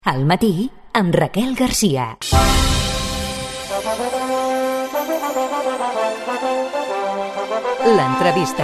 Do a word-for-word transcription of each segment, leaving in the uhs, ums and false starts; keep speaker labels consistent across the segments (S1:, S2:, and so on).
S1: Al matí, amb Raquel Garcia. L'entrevista.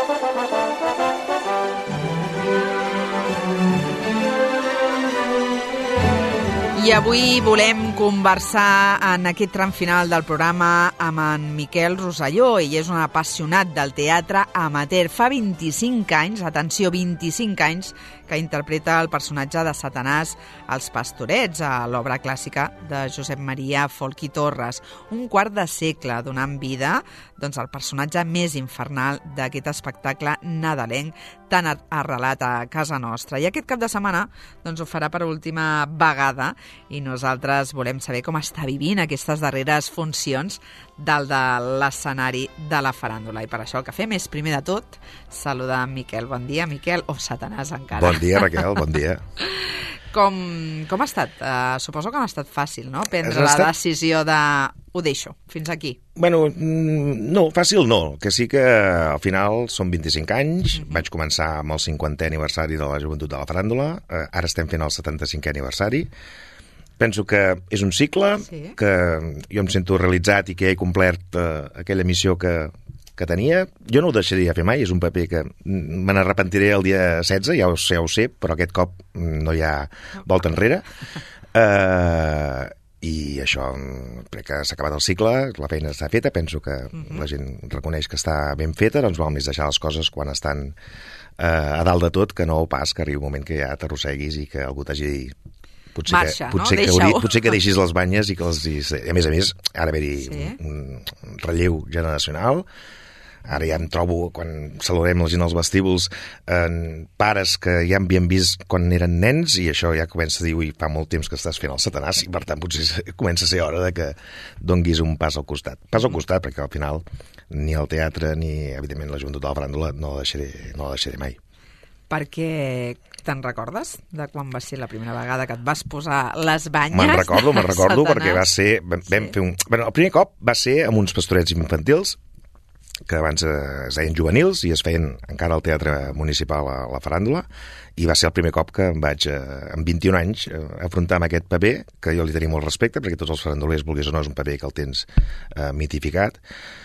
S2: I avui volem conversar en aquest tram final del programa amb en Miquel Rosselló. Ell és un apassionat del teatre amateur. Fa vint-i-cinc anys, atenció, vint-i-cinc anys, que interpreta el personatge de Satanàs als Pastorets, a l'obra clàssica de Josep Maria Folch i Torres. Un quart de segle donant vida doncs, al personatge més infernal d'aquest espectacle nadalenc tan arrelat a casa nostra. I aquest cap de setmana doncs, ho farà per última vegada i nosaltres volem saber com està vivint aquestes darreres funcions dalt de l'escenari de la faràndula. I per això el que fem és, primer de tot, saludar en Miquel. Bon dia, Miquel, o Satanàs encara.
S3: Bon dia, Raquel, bon dia.
S2: Com, com ha estat? Uh, suposo que no ha estat fàcil, no?, prendre
S3: Has
S2: la
S3: estat...
S2: decisió de... Ho deixo, fins aquí.
S3: Bueno, no, fàcil no, que sí que al final són vint-i-cinc anys, uh-huh. Vaig començar amb el cinquantè aniversari de la Joventut de la Faràndula, uh, ara estem fent el setanta-cinquè aniversari. Penso que és un cicle, sí. Que jo em sento realitzat i que he complert uh, aquella missió que, que tenia. Jo no ho deixaria fer mai, és un paper que me n'arrepentiré el dia setze, ja ho sé, ja ho sé, però aquest cop no hi ha volta enrere. Uh, I això, crec que s'ha acabat el cicle, la feina està feta, penso que uh-huh. La gent reconeix que està ben feta, doncs val més deixar les coses quan estan uh, a dalt de tot, que no pas que arribi un moment que ja t'arrosseguis i que algú t'hagi dit potser,
S2: Marxa,
S3: que, potser,
S2: no?
S3: que hauria, potser que deixis les banyes i que els... A més a més, ara haver-hi
S2: sí.
S3: un, un relleu generacional. Ara ja em trobo, quan saludem la gent als vestíbuls, en pares que ja havien vist quan eren nens i això ja comença a dir, ui, fa molt temps que estàs fent el Satanàs i per tant potser comença a ser hora de que donguis un pas al costat. Pas al costat, perquè al final ni el teatre ni, evidentment, la Joventut de la Faràndula no la deixaré, no la deixaré mai.
S2: Perquè te'n recordes de quan va ser la primera vegada que et vas posar les banyes?
S3: Me'n recordo, me'n recordo,
S2: Satanàs.
S3: Perquè va ser... Vam sí. fer un... Bueno, el primer cop va ser amb uns pastorets infantils que abans es deien juvenils i es feien encara al Teatre Municipal a la Faràndula, i va ser el primer cop que em vaig, amb vint-i-un anys, afrontar amb aquest paper, que jo li tenia molt respecte, perquè tots els farandolers, vulguis o no, és un paper que el tens eh, mitificat,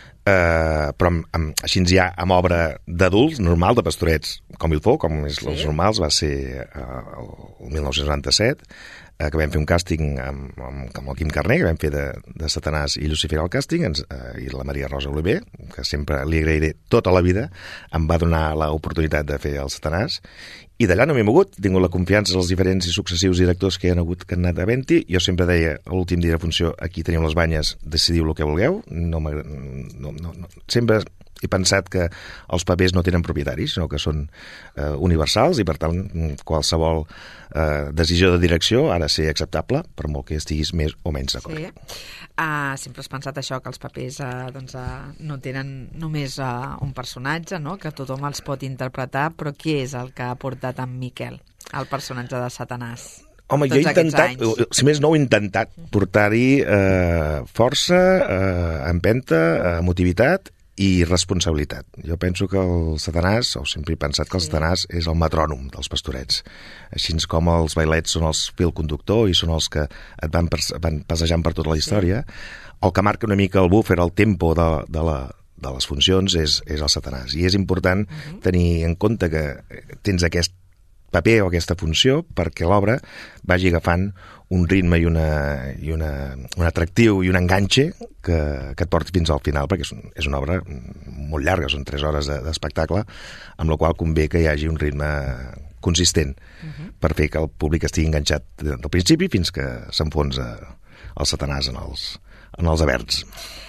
S3: eh, però amb, amb, així ja amb obra d'adults, normal, de pastorets, com il faut, com és sí. Els normals, va ser eh, el mil nou-cents noranta-set, eh, que vam fer un càsting amb, amb, amb el Quim Carner, que vam fer de, de Satanàs i Lucifer al càsting, ens, eh, i la Maria Rosa Oliver, que sempre li agrairé tota la vida, em va donar l'oportunitat de fer el Satanàs, i d'allà no m'he mogut, he tingut la confiança dels diferents i successius directors que hi ha hagut que han anat havent-hi. Jo sempre deia, a l'últim dia de funció, aquí tenim les banyes, decidiu el que vulgueu, no, no, no, no. Sempre he pensat que els papers no tenen propietaris, sinó que són eh, universals i, per tant, qualsevol eh, decisió de direcció ha de ser acceptable, per molt que estiguis més o menys d'acord.
S2: Sí. Uh, sempre has pensat això, que els papers uh, doncs, uh, no tenen només uh, un personatge, no?, que tothom els pot interpretar, però qui és el que ha portat en Miquel, el personatge de Satanàs?
S3: Home, jo he intentat, si més no, he intentat portar-hi eh, força, eh, empenta, eh, emotivitat i responsabilitat. Jo penso que el Satanàs, o sempre he pensat que el sí. Satanàs és el metrònom dels pastorets. Així com els bailets són els fil conductor i són els que et van, van passejant per tota la història, sí. El que marca una mica el búfer, el tempo de, de, la, de les funcions és, és el Satanàs. I és important uh-huh. tenir en compte que tens aquest paper o aquesta funció perquè l'obra vagi agafant un ritme i, una, i una, un atractiu i un enganxe que, que et porti fins al final, perquè és, un, és una obra molt llarga, són tres hores de, d'espectacle, amb la qual convé que hi hagi un ritme consistent uh-huh. per fer que el públic estigui enganxat del principi fins que s'enfonsa el Satanàs en els, en els averts.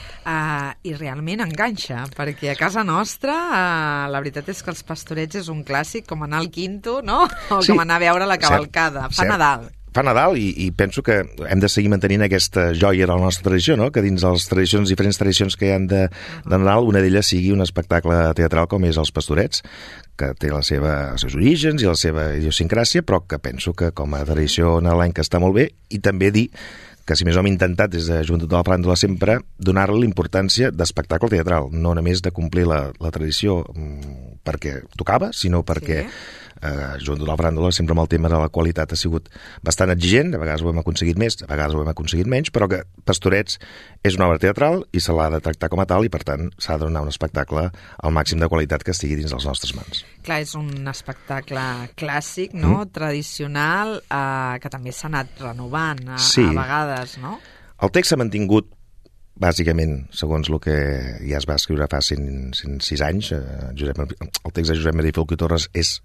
S2: Uh, I realment enganxa, perquè a casa nostra uh, la veritat és que els pastorets és un clàssic, com anar al Quinto, no? O sí, com anar a veure la cavalcada. Cert, fa cert. Nadal.
S3: Fa Nadal i, i penso que hem de seguir mantenint aquesta joia de la nostra tradició, no? Que dins de les tradicions, diferents tradicions que hi ha de, de Nadal, una d'elles sigui un espectacle teatral com és Els Pastorets, que té la seva, els seus orígens i la seva idiosincràsia, però que penso que com a tradició nadalenca està molt bé, i també dir que si més ho hem intentat des de Joventut de la Faràndula sempre donar-li l'importància d'espectacle teatral, no només de complir la, la tradició perquè tocava, sinó perquè sí. eh, junt de la Faràndula, sempre amb el tema de la qualitat ha sigut bastant exigent, a vegades ho hem aconseguit més, a vegades ho hem aconseguit menys, però que Pastorets és una obra teatral i se l'ha de tractar com a tal i, per tant, s'ha de donar un espectacle al màxim de qualitat que estigui dins les nostres mans.
S2: Clar, és un espectacle clàssic, no? Mm. Tradicional, eh, que també s'ha anat renovant a,
S3: sí.
S2: a vegades, no?
S3: El text s'ha mantingut bàsicament, segons el que ja es va escriure fa cent, cent sis anys. Eh, Josep, el text de Josep Maria Folch i Torres és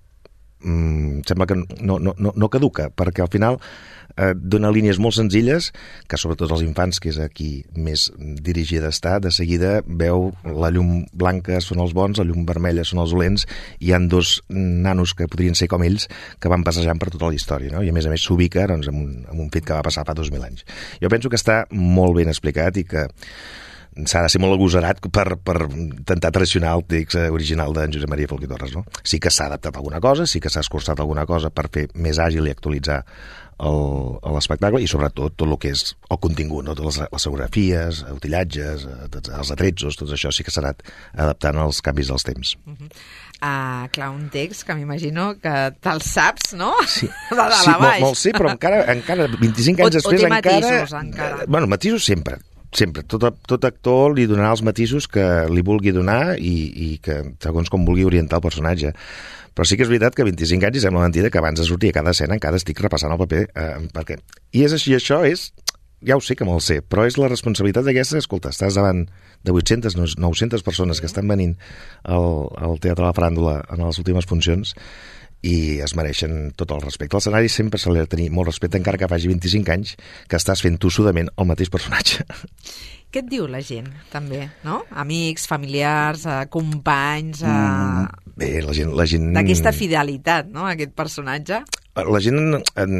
S3: Mm, sembla que no, no, no, no caduca, perquè al final eh, dona línies molt senzilles que sobretot els infants, que és aquí més dirigida d'estar, de seguida veu la llum blanca són els bons, la llum vermella són els dolents, i hi han dos nanos que podrien ser com ells que van passejant per tota la història, no? I a més a més s'ubica doncs, en, un, en un fet que va passar fa dos mil anys. Jo penso que està molt ben explicat i que s'ha de ser molt agosarat per, per intentar traicionar el text original d'en Josep Maria Folch i Torres, no? Sí que s'ha adaptat alguna cosa, sí que s'ha escurçat alguna cosa per fer més àgil i actualitzar l'espectacle, i sobretot tot el que és el contingut, no? Totes les, les fotografies, utillatges, tots els atretzos, tot això sí que s'ha anat adaptant als canvis dels temps.
S2: Uh -huh. Uh, clar, un text que m'imagino que te'l saps, no?
S3: Sí,
S2: de dalt
S3: sí
S2: a baix.
S3: molt, molt sí, però encara, encara vint-i-cinc anys
S2: o,
S3: després
S2: o té
S3: encara...
S2: matisos, encara.
S3: Bueno, matisos sempre. Sempre, tot, tot actor li donarà els matisos que li vulgui donar i, i que segons com vulgui orientar el personatge. Però sí que és veritat que vint-i-cinc anys i sembla mentida que abans de sortir a cada escena encara estic repassant el paper. Eh, perquè... I és així, això és... Ja ho sé que me'l sé, però és la responsabilitat d'aquesta, escolta, estàs davant de vuit-centes, nou-centes persones que estan venint al, al Teatre de la Faràndula en les últimes funcions i es mereixen tot el respecte. L'escenari sempre se li ha de tenir molt respecte, encara que faci vint-i-cinc anys que estàs fent tossudament el mateix personatge.
S2: Què et diu la gent, també, no? Amics, familiars, eh, companys... Eh...
S3: Mm, bé, la gent... La gent...
S2: D'aquesta fidelitat, no?, aquest personatge.
S3: La gent en,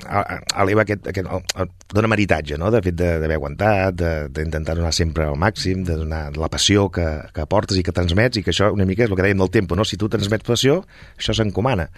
S3: eleva aquest, aquest, dona meritatge, no?, de fet d'haver aguantat, d'intentar donar sempre el màxim, de donar la passió que, que aportes i que transmets, i que això una mica és el que dèiem del tempo, no? Si tu transmets passió, això s'encomana.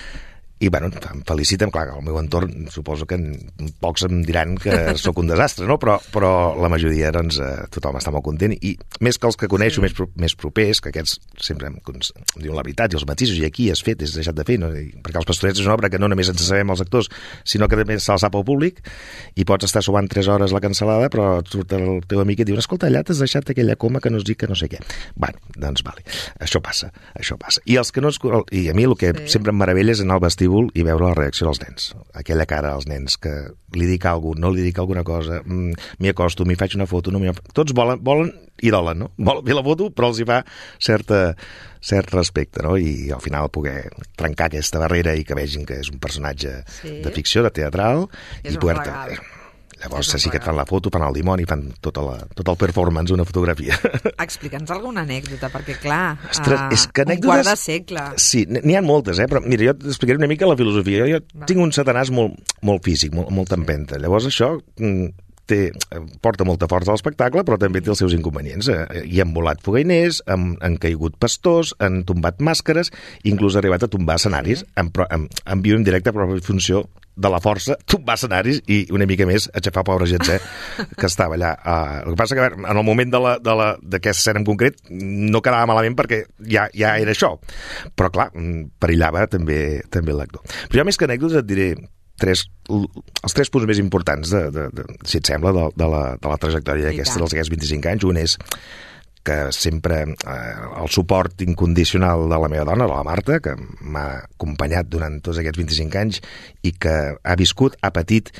S3: I, bueno, em feliciten, clar, al meu entorn suposo que pocs em diran que sóc un desastre, no? Però, però la majoria, doncs, eh, tothom està molt content, i més que els que coneixo, sí. més, més propers, que aquests sempre em, em diuen la veritat i els matisos, i aquí has fet, has deixat de fer, no? I, perquè Els Pastorets és una obra que no només ens sabem els actors, sinó que també se'l sap al públic, i pots estar subant tres hores la cansalada, però surt el teu amic i diu, escolta, allà t'has deixat aquella coma que no es diu que no sé què. Bueno, doncs, vale, això passa, això passa. I els que no es, i a mi el que sí. sempre em meravella és anar al vestíbul i veure la reacció dels nens, aquella cara als nens que li dic alguna cosa, no li dic alguna cosa, m'hi acosto, m'hi faig una foto, no m'hi... tots volen, volen i dolen, no? Volen fer la foto, però els hi fa certa, cert respecte, no? I al final poder trencar aquesta barrera i que vegin que és un personatge sí. de ficció, de teatral,
S2: és
S3: i poder-te... Llavors sí que et fan la foto, fan el dimoni, fan tota la, tot el performance, una fotografia.
S2: Explica'ns alguna anècdota, perquè clar,
S3: Ostres,
S2: uh,
S3: és que
S2: anècdotes... un quart de segle.
S3: Sí, n'hi ha moltes, eh? Però mira, jo t'explicaré una mica la filosofia. Jo, jo tinc un satanàs molt, molt físic, molt, molt empenta. Llavors això té, porta molta força a l'espectacle, però també té els seus inconvenients. Hi han volat fogainers, han, han caigut pastors, han tombat màscares, inclús ha arribat a tombar escenaris, en, en, en viu en directe, però en funció de la força, tombar escenaris i una mica més aixafar pobre gent eh, que estava allà. Uh, el que passa que en el moment d'aquesta escena en concret no quedava malament perquè ja, ja era això. Però clar, perillava també, també l'actor. Però jo més que anècdotes et diré tres, els tres punts més importants, de, de, de, si et sembla, de, de, la, de la trajectòria d'aquesta, dels aquests vint-i-cinc anys. Un és que sempre eh, el suport incondicional de la meva dona, la Marta, que m'ha acompanyat durant tots aquests vint-i-cinc anys i que ha viscut, ha patit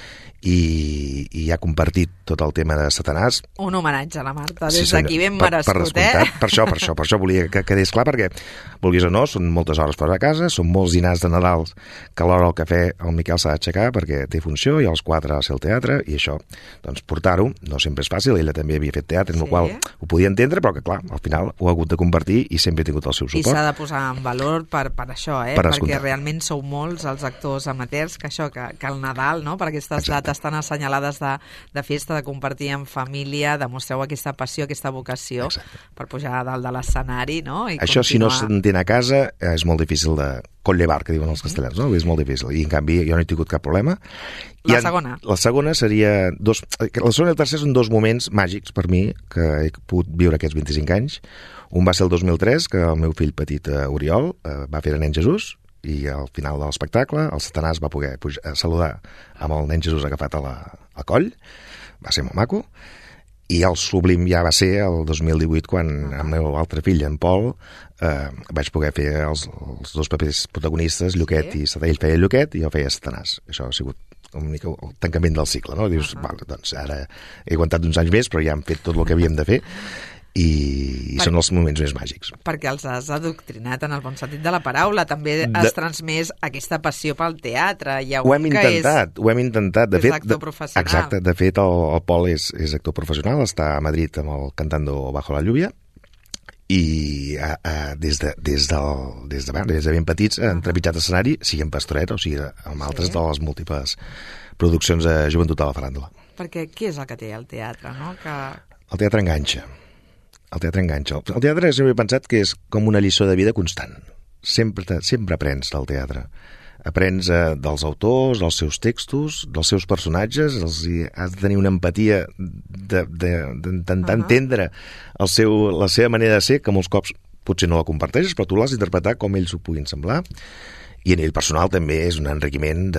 S3: i, i ha compartit tot el tema de Satanàs.
S2: Un homenatge a la Marta, des
S3: sí,
S2: d'aquí ben merescut,
S3: per, per eh? Per això, per això, per això volia que quedés clar, perquè, vulguis o no, són moltes hores fora de casa, són molts dinars de Nadal que a l'hora del cafè el Miquel s'ha d'aixecar perquè té funció i als quatre ha de ser al teatre, i això, doncs portar-ho, no sempre és fàcil, ella també havia fet teatre, en sí. el qual ho podia entendre, però que clar, al final ho ha hagut de compartir i sempre he tingut el seu suport.
S2: I s'ha de posar en valor per, per això, eh?
S3: Per
S2: perquè realment sou molts els actors amateurs, que això, que, que el Nadal, no? per aquestes Exacte. dates tan assenyalades de, de festa, de compartir en família, demostreu aquesta passió, aquesta vocació Exacte. per pujar a dalt de l'escenari, no? I
S3: això, continuar... si no s'entén a casa, és molt difícil de collevar, que diuen els castellans, no? És molt difícil, i en canvi jo no he tingut cap problema.
S2: La
S3: ha,
S2: segona? La
S3: segona seria... Dos, la segona i el tercer són dos moments màgics per mi que he pogut viure aquests vint-i-cinc anys. Un va ser el dos mil tres, que el meu fill petit, uh, Oriol, uh, va fer de nen Jesús, i al final de l'espectacle el Satanàs va poder pujar, a saludar amb el nen Jesús agafat a la, al coll, va ser molt maco, i el sublim ja va ser el dos mil divuit quan amb el meu altre fill, en Pol, eh, vaig poder fer els, els dos papers protagonistes, Lluquet sí. i Satà. Ell feia Lluquet i jo feia Satanàs. Això ha sigut una mica el tancament del cicle, no? Dius, uh -huh. vale, doncs ara he aguantat uns anys més, però ja hem fet tot el que havíem de fer, i, i per, són els moments més màgics.
S2: Perquè els has adoctrinat en el bon sentit de la paraula, també has de... transmès aquesta passió pel teatre. Ja
S3: ho hem intentat, és, ho hem intentat. De
S2: és
S3: fet,
S2: actor professional.
S3: Exacte, de fet el, el Pol és, és actor professional, està a Madrid amb el Cantando Bajo la Lluvia, i a, a, des, de, des, del, des, de, des de ben petits han uh -huh. trepitjat escenari, sigui en Pastoret o sigui amb altres sí. de les múltiples produccions de joventut a la faràndula.
S2: Perquè què és el que té el teatre, no? Que...
S3: El teatre enganxa. El teatre enganxa. El teatre sempre he pensat que és com una lliçó de vida constant. Sempre, sempre aprens del teatre. Aprens eh, dels autors, dels seus textos, dels seus personatges, els, has de tenir una empatia d'intentar uh -huh. entendre el seu, la seva manera de ser, que molts cops potser no la comparteixes, però tu l'has d'interpretar com ells ho puguin semblar. I a nivell personal també és un enriquiment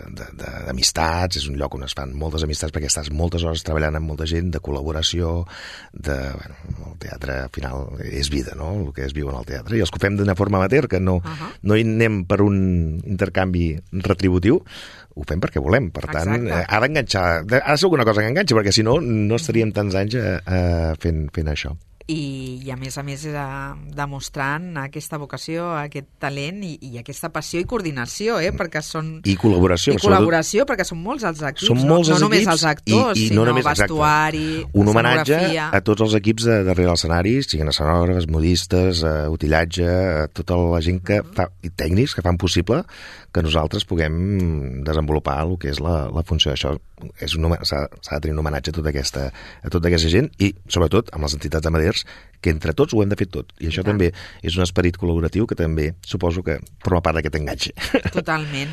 S3: d'amistats, és un lloc on es fan moltes amistats perquè estàs moltes hores treballant amb molta gent, de col·laboració, de... Bueno, el teatre al final és vida, no?, el que es viu en el teatre. I els que ho fem d'una forma amateur, que no, uh -huh. no hi anem per un intercanvi retributiu, ho fem perquè volem. Per tant, Exacte. ha d'enganxar, ha de ser alguna cosa que enganxa, perquè si no, no estaríem tants anys a, a fent, fent això.
S2: I, i a més a més eh, demostrant aquesta vocació, aquest talent i, i aquesta passió i coordinació, eh? Perquè són...
S3: I col·laboració.
S2: I col·laboració, perquè són molts els equips,
S3: són molts
S2: no,
S3: els
S2: no
S3: equips,
S2: només els actors,
S3: i, i
S2: sinó
S3: no només,
S2: vestuari,
S3: un homenatge a tots els equips de darrere l'escenari, siguin escenògrafs, modistes, eh, utillatge, a tota la gent que fa, i tècnics que fan possible que nosaltres puguem desenvolupar el que és la, la funció d'això. S'ha de tenir un homenatge a tota, aquesta, a tota aquesta gent i, sobretot, amb les entitats amateurs, que entre tots ho hem de fer tot. I això ja. també és un esperit col·laboratiu que també suposo que forma part d'aquest enganxe.
S2: Totalment.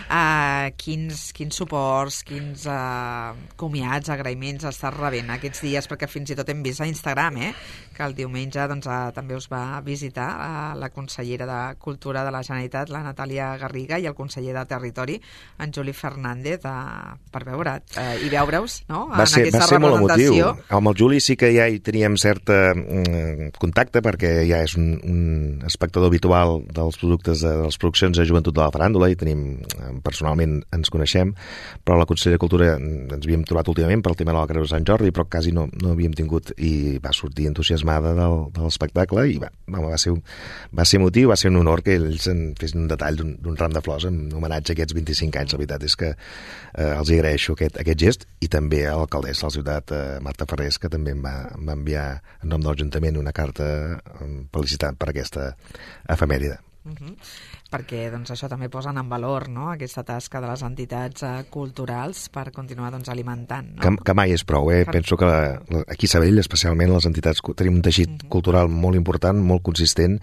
S2: Uh, quins, quins suports, quins uh, comiats, agraïments estàs rebent aquests dies? Perquè fins i tot hem vist a Instagram, eh, que el diumenge doncs, uh, també us va visitar uh, la consellera de Cultura de la Generalitat, la Natàlia Garriga, i el conseller de Territori, en Juli Fernández, uh, per veure't uh, i veure-us, no?,
S3: va
S2: en
S3: ser,
S2: aquesta
S3: va ser
S2: representació.
S3: Molt emotiu. Amb el Juli sí que ja hi teníem certa mm, contacte, perquè ja és un, un espectador habitual dels productes de, de les produccions de joventut de la faràndula i tenim, personalment ens coneixem, però la Consellera de Cultura ens havíem trobat últimament pel tema de la Creu de Sant Jordi, però quasi no, no havíem tingut, i va sortir entusiasmada del, de l'espectacle i va, va, ser, va ser emotiu, va ser un honor que ells en fessin un detall d'un ram de flors en homenatge a aquests vint-i-cinc anys. La veritat és que eh, els agraeixo aquest, aquest gest, i també a l'alcaldessa de la ciutat, eh, Marta Ferrés, que també em va, em va enviar en nom de l'Ajuntament una carta felicitant per aquesta efemèride.
S2: Uh -huh. Perquè doncs, això també posen en valor, no?, aquesta tasca de les entitats eh, culturals per continuar doncs, alimentant. No?
S3: Que, que mai és prou, eh? Per... Penso que la, la, aquí a Sabadell, especialment, les entitats tenim un teixit uh -huh. cultural molt important, molt consistent,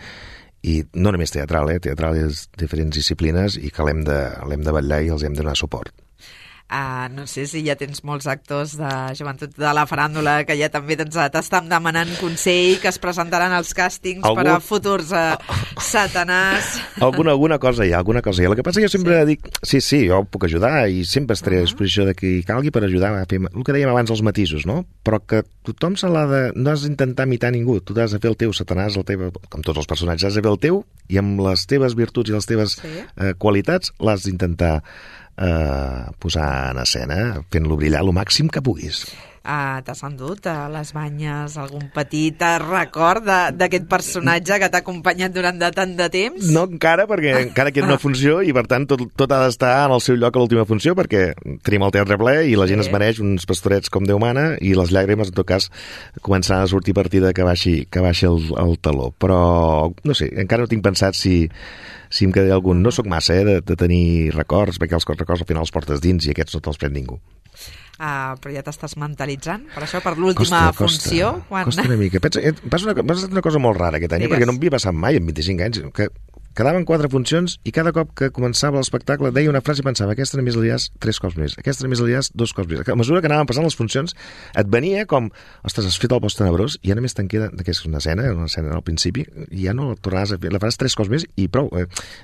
S3: i no només teatral, eh? Teatral és diferents disciplines i que l'hem de, l'hem de vetllar i els hem de donar suport.
S2: Uh, no sé si ja tens molts actors de joventut de la faràndula que ja també doncs, t'estan demanant consell, que es presentaran als càstings Algun... per a futurs uh, Satanàs.
S3: Alguna, alguna cosa hi ha, alguna cosa hi ha. El que passa que jo sempre sí. dic, sí, sí, jo puc ajudar i sempre estaré uh -huh. a disposició de qui calgui per ajudar a fer el que dèiem abans, els matisos, no? Però que tothom se l'ha de... no has d'intentar imitar ningú, tu has de fer el teu Satanàs, el teu, com tots els personatges, has de fer el teu i amb les teves virtuts i les teves sí. uh, qualitats l'has d'intentar Uh, posar en escena, fent-lo brillar el màxim que puguis.
S2: Uh, T'has endut a les banyes algun petit record d'aquest personatge que t'ha acompanyat durant de tant de temps?
S3: No encara, perquè encara queda una funció i per tant tot, tot ha d'estar en el seu lloc a l'última funció, perquè tenim el teatre ple i la gent sí. es mereix uns pastorets com Déu mana, i les llàgrimes en tot cas començaran a sortir a partir de que baixi, que baixi el, el taló. Però no sé, encara no tinc pensat si si em quedaré algun. No sóc massa eh, de, de tenir records, perquè els records al final els portes dins i aquests no te'ls pren ningú.
S2: Uh, però ja t'estàs mentalitzant per això, per l'última funció?
S3: Costa, quan... costa una mica. Pensa, eh, passa una, passa una cosa molt rara aquest any, perquè no m'havia passat mai en vint-i-cinc anys, que quedaven quatre funcions i cada cop que començava l'espectacle deia una frase i pensava, aquesta només la diràs tres cops més, aquesta només la diràs dos cops més. A mesura que anaven passant les funcions et venia com, ostres, has fet el post tenebrós i ja només te'n queda, que és una escena, una escena al principi, i ja no la tornaràs a fer, la faràs tres cops més i prou. Eh,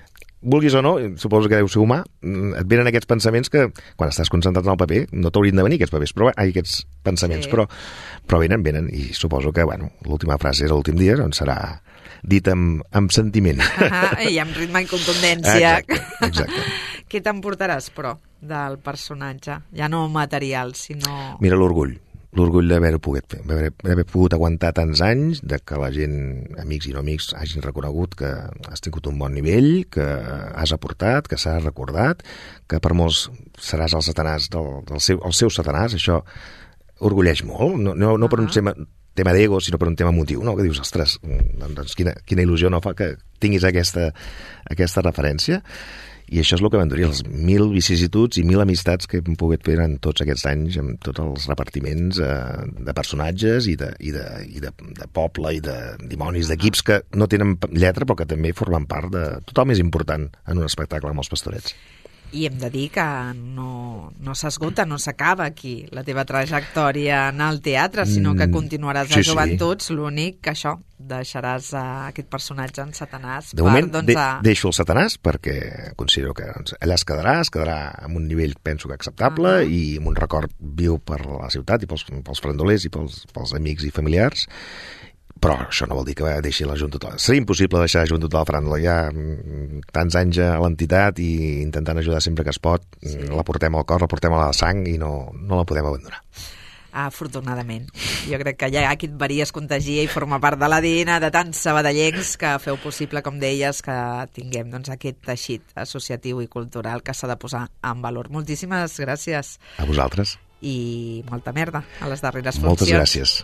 S3: vulguis o no, suposo que deu ser humà, et venen aquests pensaments que, quan estàs concentrat en el paper, no t'haurien de venir aquests papers, però ai, aquests pensaments,
S2: Sí.
S3: però, però venen, venen, i suposo que, bueno, l'última frase és l'últim dia, doncs serà dit amb, amb sentiment.
S2: Ah, i amb ritme i contundència.
S3: Exacte, exacte.
S2: Què t'emportaràs, però, del personatge? Ja no material, sinó...
S3: Mira, l'orgull. L'orgull d'haver-ho pogut fer, d'haver pogut aguantar tants anys, de que la gent, amics i no amics, hagin reconegut que has tingut un bon nivell, que has aportat, que s'ha recordat, que per molts seràs el satanàs del, del seu, el seu satanàs, això orgulleix molt, no, no, no per un tema, tema d'ego, sinó per un tema emotiu, no? Que dius, ostres, doncs quina, quina il·lusió no fa que tinguis aquesta, aquesta referència. I això és el que m'enduria, les mil vicissituds i mil amistats que hem pogut fer en tots aquests anys, amb tots els repartiments eh, de personatges i, de, i, de, i de, de poble i de dimonis, d'equips que no tenen lletra però que també formen part de tot el més important en un espectacle amb els Pastorets.
S2: I hem de dir que no, no s'esgota, no s'acaba aquí la teva trajectòria en el teatre, sinó que continuaràs
S3: Sí,
S2: a
S3: sí.
S2: joventuts, l'únic que això, deixaràs uh, aquest personatge en Satanàs.
S3: De moment
S2: per, doncs,
S3: de,
S2: a...
S3: deixo el Satanàs perquè considero que doncs, allà es quedarà, es quedarà amb un nivell, penso que acceptable,
S2: Ah.
S3: i amb un record viu per la ciutat i pels, pels frandolers i pels, pels amics i familiars. Però això no vol dir que deixi la Junta. Seria impossible deixar la Junta de la Fràndula. Hi ha mm, tants anys a l'entitat i intentant ajudar sempre que es pot. Sí. La portem al cor, la portem a la sang i no, no la podem abandonar.
S2: Afortunadament. Jo crec que ja qui et veria es contagia i forma part de l'A D N de tants sabadellencs que feu possible, com deies, que tinguem doncs, aquest teixit associatiu i cultural que s'ha de posar en valor. Moltíssimes gràcies.
S3: A vosaltres.
S2: I molta merda a les darreres funcions.
S3: Moltes gràcies.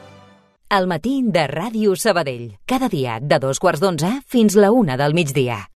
S1: El matí de Ràdio Sabadell. Cada dia de dos quarts d'onze fins la una del migdia.